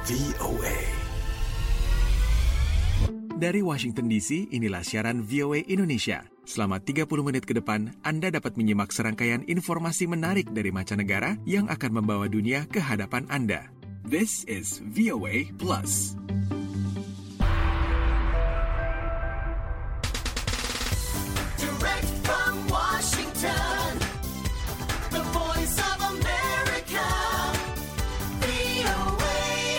VOA. Dari Washington DC, inilah siaran VOA Indonesia. Selama 30 menit ke depan, Anda dapat menyimak serangkaian informasi menarik dari mancanegara yang akan membawa dunia ke hadapan Anda. This is VOA Plus. Direct from Washington, the voice of America, VOA.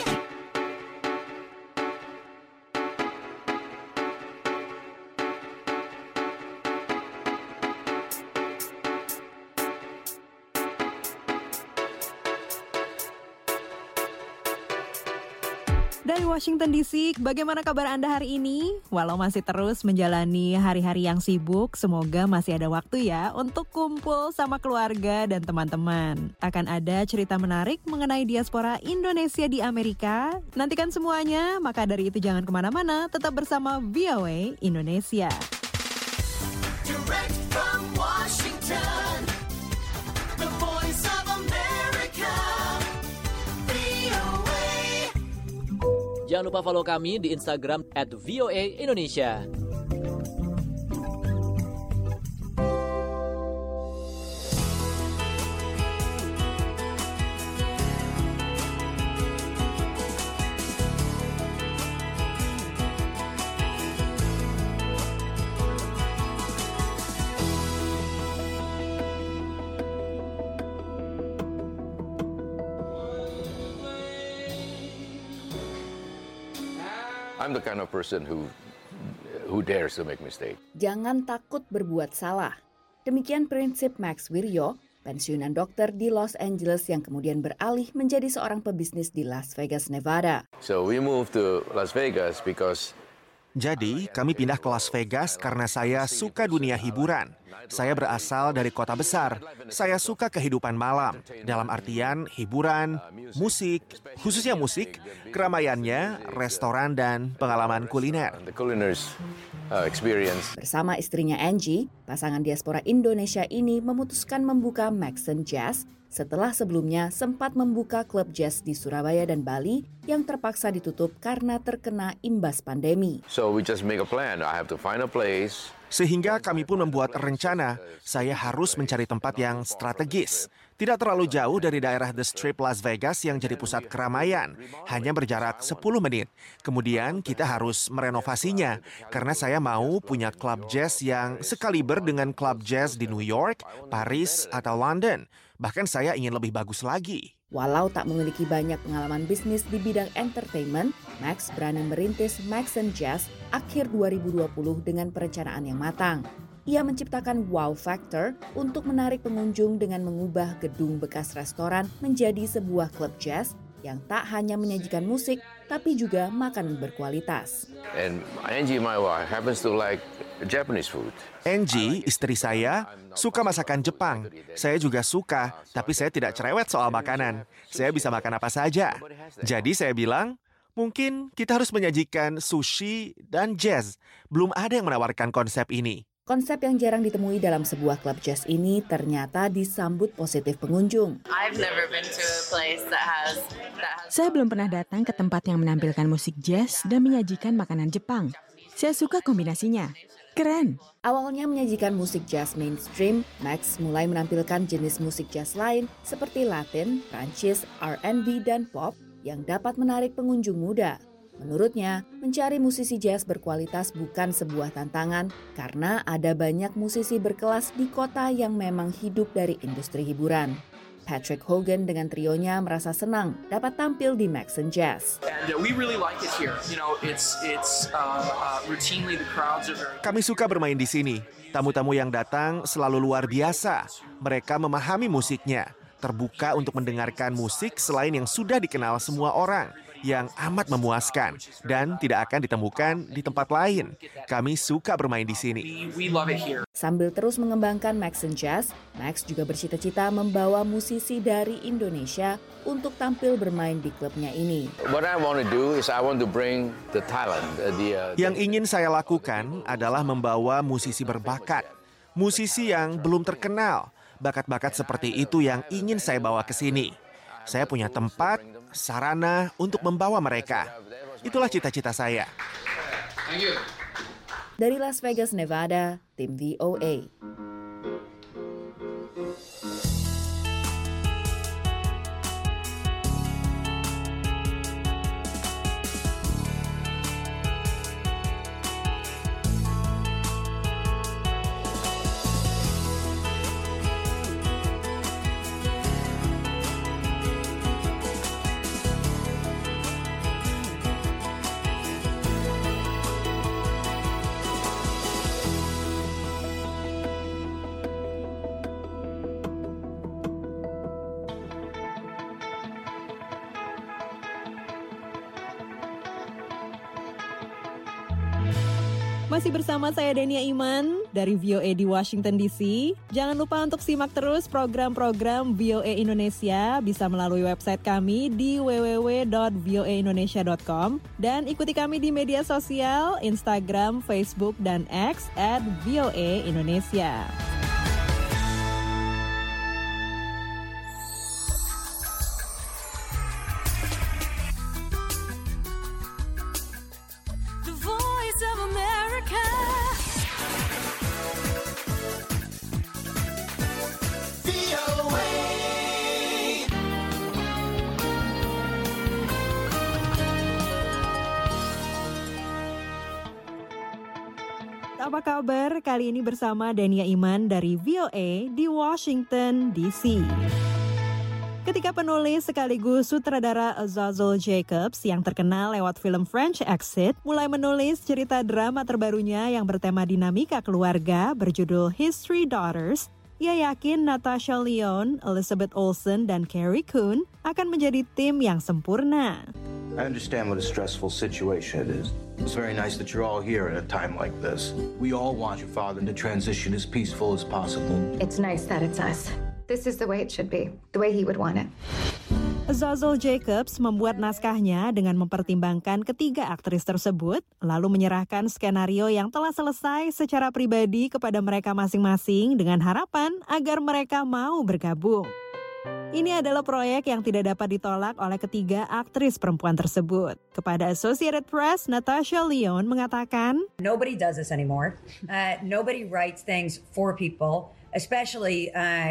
Dari Washington DC, bagaimana kabar Anda hari ini? Walau masih terus menjalani hari-hari yang sibuk, semoga masih ada waktu ya untuk kumpul sama keluarga dan teman-teman. Akan ada cerita menarik mengenai diaspora Indonesia di Amerika. Nantikan semuanya, maka dari itu jangan kemana-mana, tetap bersama VOA Indonesia. Direct from Washington, the voice of America, VOA. Jangan lupa follow kami di Instagram @VOA Indonesia. I'm the kind of person who dares to make mistake. Jangan takut berbuat salah. Demikian prinsip Max Wiryo, pensiunan dokter di Los Angeles yang kemudian beralih menjadi seorang pebisnis di Las Vegas, Nevada. So we moved to Las Vegas because Jadi, kami pindah ke Las Vegas karena saya suka dunia hiburan. Saya berasal dari kota besar. Saya suka kehidupan malam. Dalam artian hiburan, musik, khususnya musik, keramaiannya, restoran, dan pengalaman kuliner. the culinar's experience. Bersama istrinya Angie, pasangan diaspora Indonesia ini memutuskan membuka Maxon Jazz setelah sebelumnya sempat membuka klub jazz di Surabaya dan Bali yang terpaksa ditutup karena terkena imbas pandemi. So we just make a plan. I have to find a place. Sehingga kami pun membuat rencana, saya harus mencari tempat yang strategis. Tidak terlalu jauh dari daerah The Strip Las Vegas yang jadi pusat keramaian, hanya berjarak 10 menit. Kemudian kita harus merenovasinya, karena saya mau punya klub jazz yang sekaliber dengan klub jazz di New York, Paris, atau London. Bahkan saya ingin lebih bagus lagi. Walau tak memiliki banyak pengalaman bisnis di bidang entertainment, Max berani merintis Maxon Jazz akhir 2020 dengan perencanaan yang matang. Ia menciptakan wow factor untuk menarik pengunjung dengan mengubah gedung bekas restoran menjadi sebuah klub jazz yang tak hanya menyajikan musik, tapi juga makanan berkualitas. And Angie, my wife, happens to like Japanese food. Angie, istri saya, suka masakan Jepang. Saya juga suka, tapi saya tidak cerewet soal makanan. Saya bisa makan apa saja. Jadi saya bilang, mungkin kita harus menyajikan sushi dan jazz. Belum ada yang menawarkan konsep ini. Konsep yang jarang ditemui dalam sebuah klub jazz ini ternyata disambut positif pengunjung. I've never been to a place that has Saya belum pernah datang ke tempat yang menampilkan musik jazz dan menyajikan makanan Jepang. Saya suka kombinasinya. Keren. Awalnya menyajikan musik jazz mainstream, Max mulai menampilkan jenis musik jazz lain seperti Latin, Prancis, R&B, dan pop yang dapat menarik pengunjung muda. Menurutnya, mencari musisi jazz berkualitas bukan sebuah tantangan karena ada banyak musisi berkelas di kota yang memang hidup dari industri hiburan. Patrick Hogan dengan trionya merasa senang dapat tampil di Maxon Jazz. And we really like it here. You know, it's routinely the crowds are very. Kami suka bermain di sini. Tamu-tamu yang datang selalu luar biasa. Mereka memahami musiknya, terbuka untuk mendengarkan musik selain yang sudah dikenal semua orang, yang amat memuaskan dan tidak akan ditemukan di tempat lain. Kami suka bermain di sini. We love it here. Sambil terus mengembangkan Maxon Jazz, Max juga bercita-cita membawa musisi dari Indonesia untuk tampil bermain di klubnya ini. What I want to do is I want to bring the talent. Yang ingin saya lakukan adalah membawa musisi berbakat, musisi yang belum terkenal. Bakat-bakat seperti itu yang ingin saya bawa ke sini. Saya punya tempat, sarana untuk membawa mereka. Itulah cita-cita saya. Thank you. Dari Las Vegas, Nevada, tim VOA. Masih bersama saya Denia Iman dari VOA di Washington DC. Jangan lupa untuk simak terus program-program VOA Indonesia bisa melalui website kami di www.voaindonesia.com dan ikuti kami di media sosial Instagram, Facebook, dan X @VOA Indonesia. The voice of America. VOA. Apa kabar? Kali ini bersama Denia Iman dari VOA di Washington DC. Ketika penulis sekaligus sutradara Azazel Jacobs yang terkenal lewat film French Exit mulai menulis cerita drama terbarunya yang bertema dinamika keluarga berjudul History Daughters, ia yakin Natasha Lyonne, Elizabeth Olsen, dan Carrie Coon akan menjadi tim yang sempurna. I understand what a stressful situation it is. It's very nice that you're all here at a time like this. We all want your father to transition as peaceful as possible. It's nice that it's us. This is the way it should be, the way he would want it. Azazel Jacobs membuat naskahnya dengan mempertimbangkan ketiga aktris tersebut, lalu menyerahkan skenario yang telah selesai secara pribadi kepada mereka masing-masing dengan harapan agar mereka mau bergabung. Ini adalah proyek yang tidak dapat ditolak oleh ketiga aktris perempuan tersebut. Kepada Associated Press, Natasha Lyonne mengatakan, Nobody does this anymore. Nobody writes things for people, especially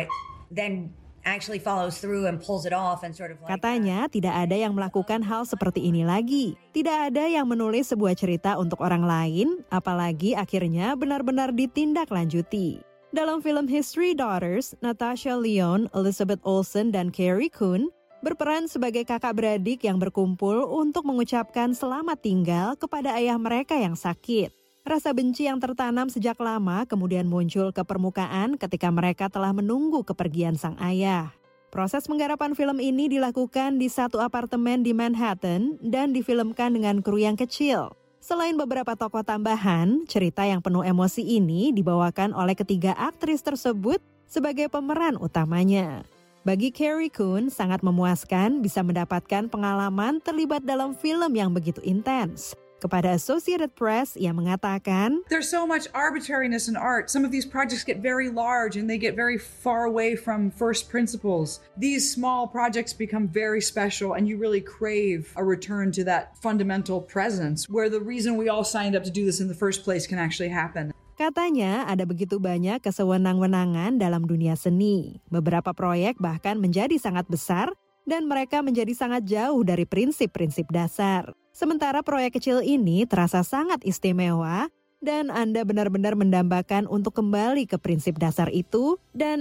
then actually follows through and pulls it off and sort of like... Katanya tidak ada yang melakukan hal seperti ini lagi. Tidak ada yang menulis sebuah cerita untuk orang lain, apalagi akhirnya benar-benar ditindaklanjuti. Dalam film History Daughters, Natasha Lyonne, Elizabeth Olsen, dan Carrie Coon berperan sebagai kakak beradik yang berkumpul untuk mengucapkan selamat tinggal kepada ayah mereka yang sakit. Rasa benci yang tertanam sejak lama kemudian muncul ke permukaan ketika mereka telah menunggu kepergian sang ayah. Proses penggarapan film ini dilakukan di satu apartemen di Manhattan dan difilmkan dengan kru yang kecil. Selain beberapa tokoh tambahan, cerita yang penuh emosi ini dibawakan oleh ketiga aktris tersebut sebagai pemeran utamanya. Bagi Carrie Coon, sangat memuaskan bisa mendapatkan pengalaman terlibat dalam film yang begitu intens. Kepada Associated Press, ia mengatakan, There's so much arbitrariness in art. Some of these projects get very large and they get very far away from first principles. These small projects become very special and you really crave a return to that fundamental presence where the reason we all signed up to do this in the first place can actually happen. Katanya ada begitu banyak kesewenang-wenangan dalam dunia seni. Beberapa proyek bahkan menjadi sangat besar dan mereka menjadi sangat jauh dari prinsip-prinsip dasar. Sementara proyek kecil ini terasa sangat istimewa dan Anda benar-benar mendambakan untuk kembali ke prinsip dasar itu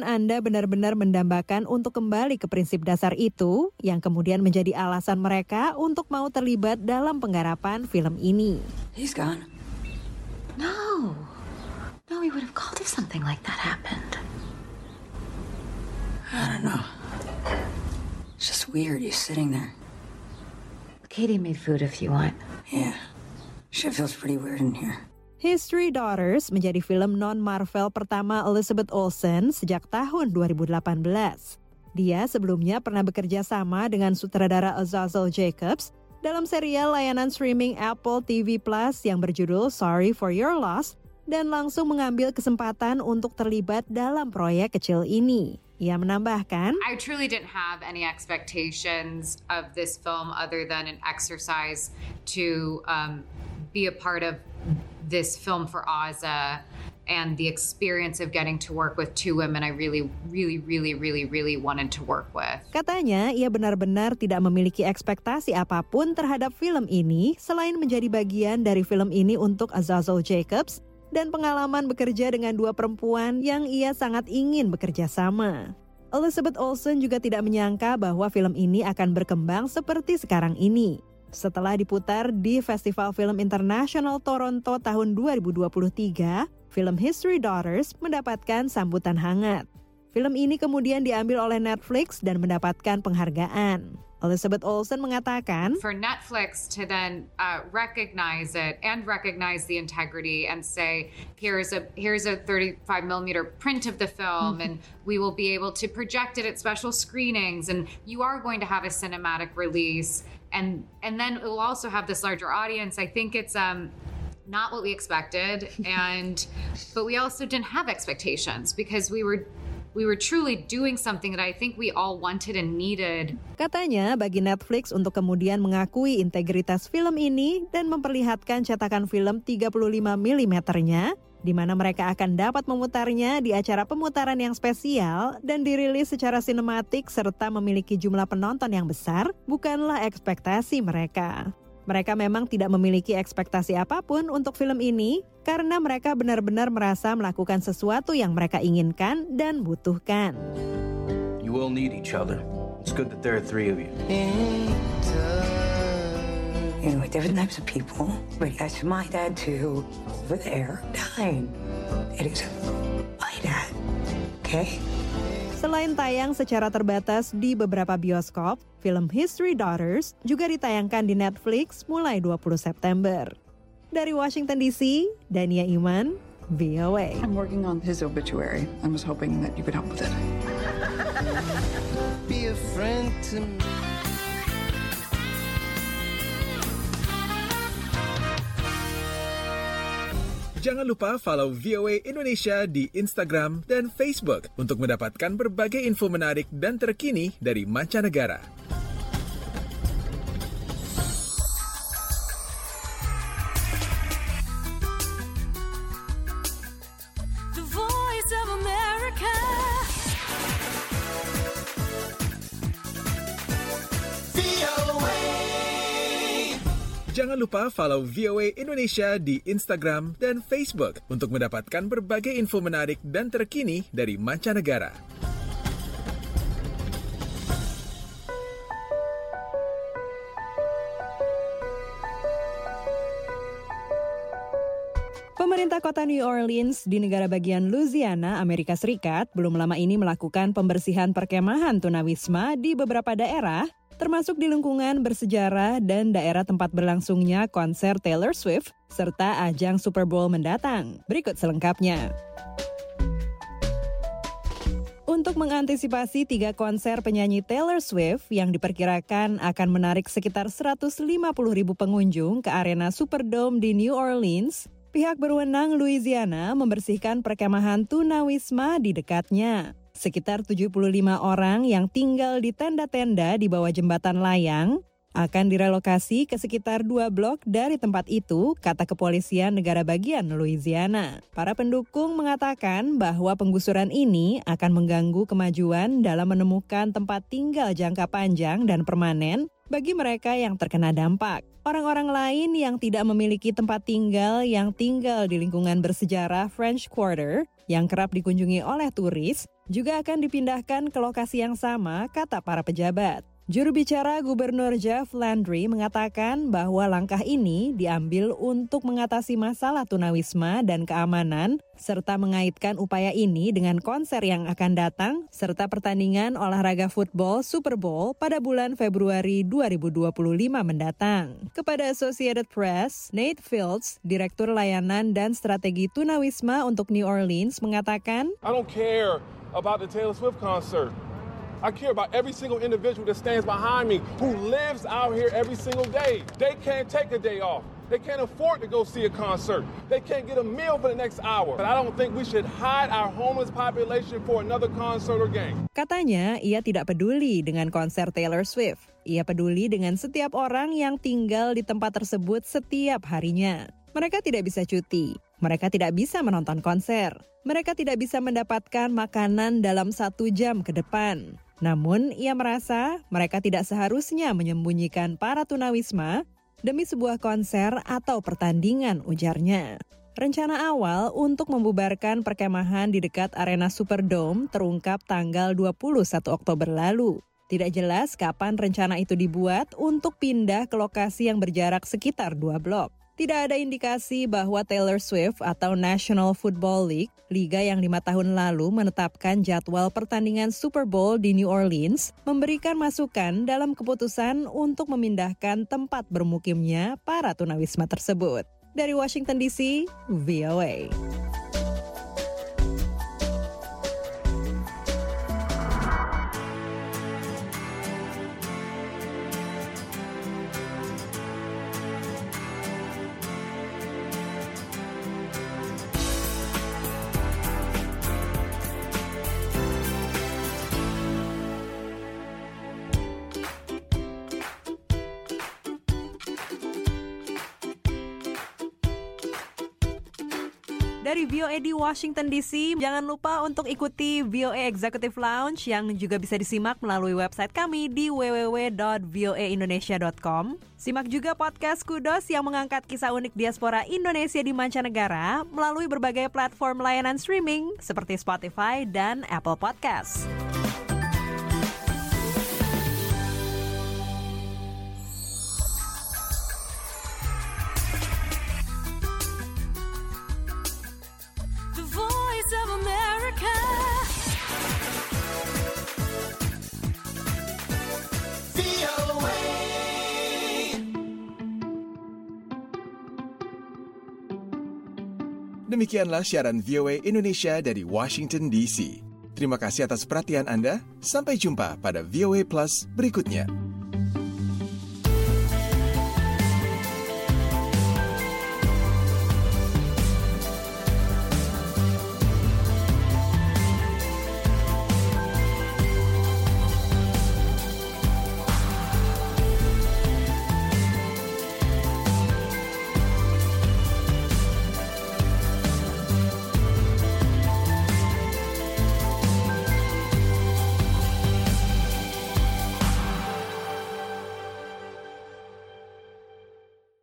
yang kemudian menjadi alasan mereka untuk mau terlibat dalam penggarapan film ini. He's gone. No, we would have called if something like that happened. I don't know. It's just weird, you're sitting there. Katie made food if you want. Yeah, shit feels pretty weird in here. History Daughters menjadi film non-Marvel pertama Elizabeth Olsen sejak tahun 2018. Dia sebelumnya pernah bekerja sama dengan sutradara Azazel Jacobs dalam serial layanan streaming Apple TV Plus yang berjudul Sorry for Your Loss dan langsung mengambil kesempatan untuk terlibat dalam proyek kecil ini. Ia menambahkan, I truly didn't have any expectations of this film other than an exercise to be a part of this film for Oza and the experience of getting to work with two women I really wanted to work with. Katanya, ia benar-benar tidak memiliki ekspektasi apapun terhadap film ini selain menjadi bagian dari film ini untuk Azazel Jacobs dan pengalaman bekerja dengan dua perempuan yang ia sangat ingin bekerja sama. Elizabeth Olsen juga tidak menyangka bahwa film ini akan berkembang seperti sekarang ini. Setelah diputar di Festival Film Internasional Toronto tahun 2023, film History Daughters mendapatkan sambutan hangat. Film ini kemudian diambil oleh Netflix dan mendapatkan penghargaan. Elizabeth Olsen mengatakan, For Netflix to then recognize it and recognize the integrity and say, here's a 35mm print of the film and we will be able to project it at special screenings and you are going to have a cinematic release and then it will also have this larger audience. I think it's not what we expected but we also didn't have expectations because we were truly doing something that I think we all wanted and needed. Katanya bagi Netflix untuk kemudian mengakui integritas film ini dan memperlihatkan cetakan film 35mm-nya, di mana mereka akan dapat memutarnya di acara pemutaran yang spesial dan dirilis secara sinematik serta memiliki jumlah penonton yang besar, bukanlah ekspektasi mereka. Mereka memang tidak memiliki ekspektasi apapun untuk film ini karena mereka benar-benar merasa melakukan sesuatu yang mereka inginkan dan butuhkan. You will need each other. It's good that there are three of you. You know, different types of people. But that's my dad too. Over there, dying. It is my dad. Okay? Selain tayang secara terbatas di beberapa bioskop, film History Daughters juga ditayangkan di Netflix mulai 20 September. Dari Washington DC, Dania Iman, VOA. I'm working on his obituary. I was hoping that you could help with it. Be a friend to me. Jangan lupa follow VOA Indonesia di Instagram dan Facebook untuk mendapatkan berbagai info menarik dan terkini dari mancanegara. The Voice of America. Jangan lupa follow VOA Indonesia di Instagram dan Facebook untuk mendapatkan berbagai info menarik dan terkini dari mancanegara. Pemerintah kota New Orleans di negara bagian Louisiana, Amerika Serikat, belum lama ini melakukan pembersihan perkemahan tunawisma di beberapa daerah, termasuk di lingkungan bersejarah dan daerah tempat berlangsungnya konser Taylor Swift serta ajang Super Bowl mendatang. Berikut selengkapnya. Untuk mengantisipasi 3 konser penyanyi Taylor Swift yang diperkirakan akan menarik sekitar 150.000 pengunjung ke arena Superdome di New Orleans, pihak berwenang Louisiana membersihkan perkemahan tunawisma di dekatnya. Sekitar 75 orang yang tinggal di tenda-tenda di bawah jembatan layang akan direlokasi ke sekitar 2 blok dari tempat itu, kata kepolisian negara bagian Louisiana. Para pendukung mengatakan bahwa penggusuran ini akan mengganggu kemajuan dalam menemukan tempat tinggal jangka panjang dan permanen bagi mereka yang terkena dampak. Orang-orang lain yang tidak memiliki tempat tinggal yang tinggal di lingkungan bersejarah French Quarter yang kerap dikunjungi oleh turis juga akan dipindahkan ke lokasi yang sama, kata para pejabat. Juru bicara Gubernur Jeff Landry mengatakan bahwa langkah ini diambil untuk mengatasi masalah tunawisma dan keamanan, serta mengaitkan upaya ini dengan konser yang akan datang, serta pertandingan olahraga football Super Bowl pada bulan Februari 2025 mendatang. Kepada Associated Press, Nate Fields, Direktur Layanan dan Strategi Tunawisma untuk New Orleans, mengatakan, I don't care about the Taylor Swift concert. I care about every single individual that stands behind me who lives out here every single day. They can't take a day off. They can't afford to go see a concert. They can't get a meal for the next hour. But I don't think we should hide our homeless population for another concert or game. Katanya, ia tidak peduli dengan konser Taylor Swift. Ia peduli dengan setiap orang yang tinggal di tempat tersebut setiap harinya. Mereka tidak bisa cuti. Mereka tidak bisa menonton konser. Mereka tidak bisa mendapatkan makanan dalam 1 jam ke depan. Namun, ia merasa mereka tidak seharusnya menyembunyikan para tunawisma demi sebuah konser atau pertandingan, ujarnya. Rencana awal untuk membubarkan perkemahan di dekat arena Superdome terungkap tanggal 21 Oktober lalu. Tidak jelas kapan rencana itu dibuat untuk pindah ke lokasi yang berjarak sekitar 2 blok. Tidak ada indikasi bahwa Taylor Swift atau National Football League, liga yang 5 tahun lalu menetapkan jadwal pertandingan Super Bowl di New Orleans, memberikan masukan dalam keputusan untuk memindahkan tempat bermukimnya para tunawisma tersebut. Dari Washington DC, VOA. Dari VOA di Washington DC, jangan lupa untuk ikuti VOA Executive Lounge yang juga bisa disimak melalui website kami di www.voaindonesia.com. Simak juga podcast Kudos yang mengangkat kisah unik diaspora Indonesia di mancanegara melalui berbagai platform layanan streaming seperti Spotify dan Apple Podcasts. Demikianlah siaran VOA Indonesia dari Washington DC. Terima kasih atas perhatian Anda. Sampai jumpa pada VOA Plus berikutnya.